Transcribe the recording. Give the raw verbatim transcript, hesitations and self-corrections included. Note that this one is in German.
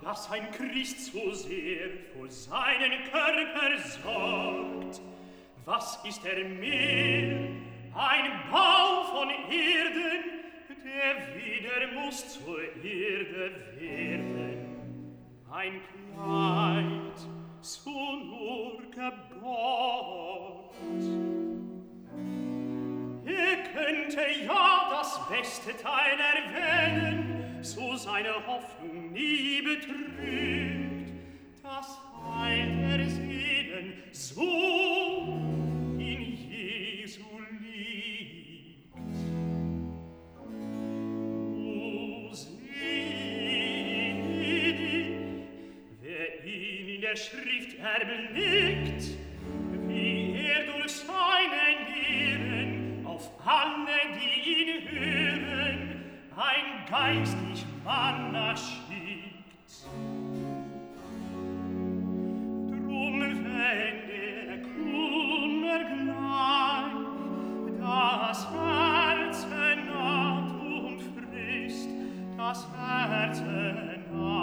dass ein Christ so sehr vor seinen Körper sorgt. Was ist er mehr? Ein Bau von Erden, der wieder muss zur Erde werden. Ein Kleid, so nur gebaut. Er könnte ja das beste Teil erwähnen, so seine Hoffnung nie betrügt, das Heil der Seelen so in Jesu liegt. O selig, wer ihn in der Schrift erblickt, wie er durch seine Lehren auf alle, die ihn hören, ein geistlich Manna schickt. Drum, wenn der Kummer gleich das Herz naht und frisst, das Herz naht,